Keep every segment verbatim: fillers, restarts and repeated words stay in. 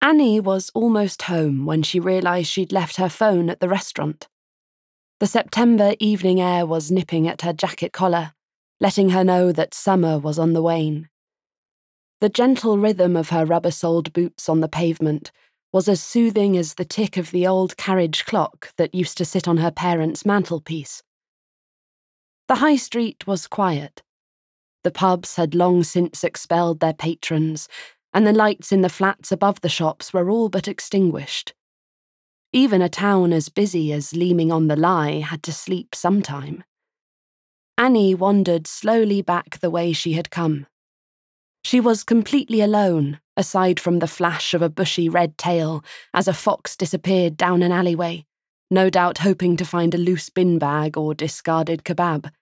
Annie was almost home when she realised she'd left her phone at the restaurant. The September evening air was nipping at her jacket collar, letting her know that summer was on the wane. The gentle rhythm of her rubber-soled boots on the pavement was as soothing as the tick of the old carriage clock that used to sit on her parents' mantelpiece. The high street was quiet. The pubs had long since expelled their patrons, and the lights in the flats above the shops were all but extinguished. Even a town as busy as Leaming on the Lie had to sleep sometime. Annie wandered slowly back the way she had come. She was completely alone, aside from the flash of a bushy red tail as a fox disappeared down an alleyway, no doubt hoping to find a loose bin bag or discarded kebab.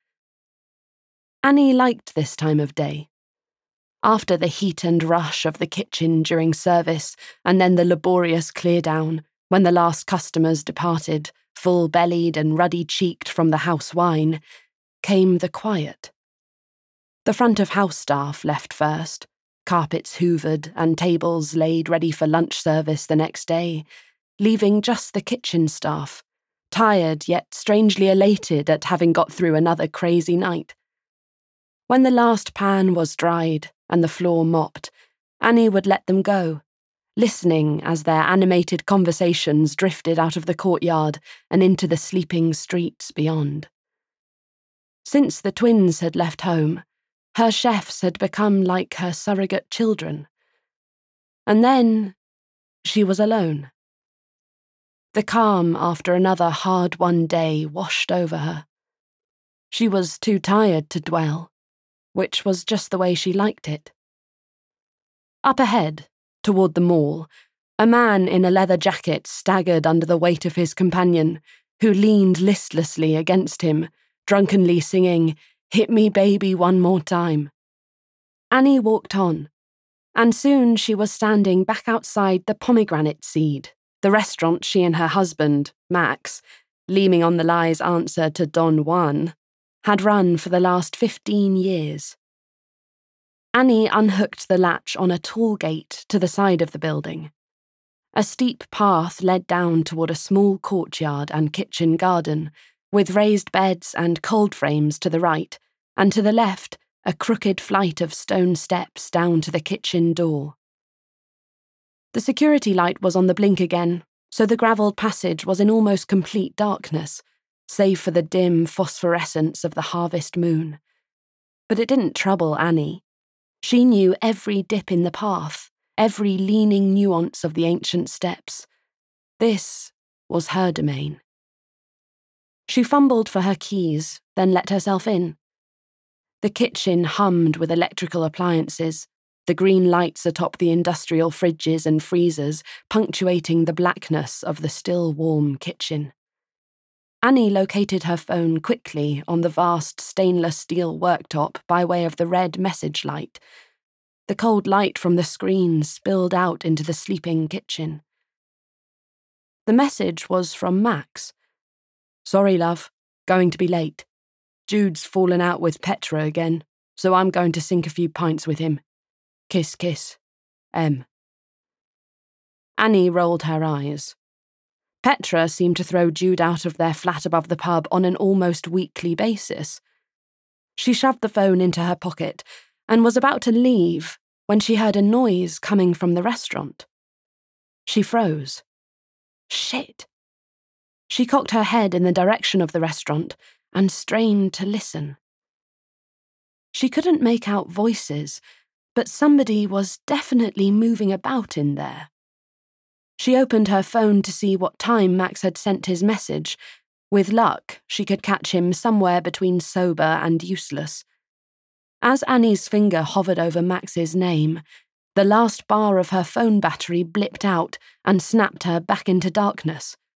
Annie liked this time of day. After the heat and rush of the kitchen during service, and then the laborious clear-down, when the last customers departed, full-bellied and ruddy-cheeked from the house wine, came the quiet. The front-of-house staff left first, carpets hoovered and tables laid ready for lunch service the next day, leaving just the kitchen staff, tired yet strangely elated at having got through another crazy night. When the last pan was dried and the floor mopped, Annie would let them go, listening as their animated conversations drifted out of the courtyard and into the sleeping streets beyond. Since the twins had left home, her chefs had become like her surrogate children. And then she was alone. The calm after another hard-won day washed over her. She was too tired to dwell, which was just the way she liked it. Up ahead, toward the mall, a man in a leather jacket staggered under the weight of his companion, who leaned listlessly against him, drunkenly singing, "Hit me, baby, one more time." Annie walked on, and soon she was standing back outside the Pomegranate Seed, the restaurant she and her husband, Max, Leaming on the Lie's answer to Don Juan, had run for the last fifteen years. Annie unhooked the latch on a tall gate to the side of the building. A steep path led down toward a small courtyard and kitchen garden, with raised beds and cold frames to the right, and to the left, a crooked flight of stone steps down to the kitchen door. The security light was on the blink again, so the gravelled passage was in almost complete darkness, save for the dim phosphorescence of the harvest moon. But it didn't trouble Annie. She knew every dip in the path, every leaning nuance of the ancient steps. This was her domain. She fumbled for her keys, then let herself in. The kitchen hummed with electrical appliances, the green lights atop the industrial fridges and freezers punctuating the blackness of the still warm kitchen. Annie located her phone quickly on the vast stainless steel worktop by way of the red message light. The cold light from the screen spilled out into the sleeping kitchen. The message was from Max. "Sorry, love. Going to be late. Jude's fallen out with Petra again, so I'm going to sink a few pints with him. Kiss, kiss. M." Annie rolled her eyes. Petra seemed to throw Jude out of their flat above the pub on an almost weekly basis. She shoved the phone into her pocket and was about to leave when she heard a noise coming from the restaurant. She froze. Shit. She cocked her head in the direction of the restaurant and strained to listen. She couldn't make out voices, but somebody was definitely moving about in there. She opened her phone to see what time Max had sent his message. With luck, she could catch him somewhere between sober and useless. As Annie's finger hovered over Max's name, the last bar of her phone battery blipped out and snapped her back into darkness.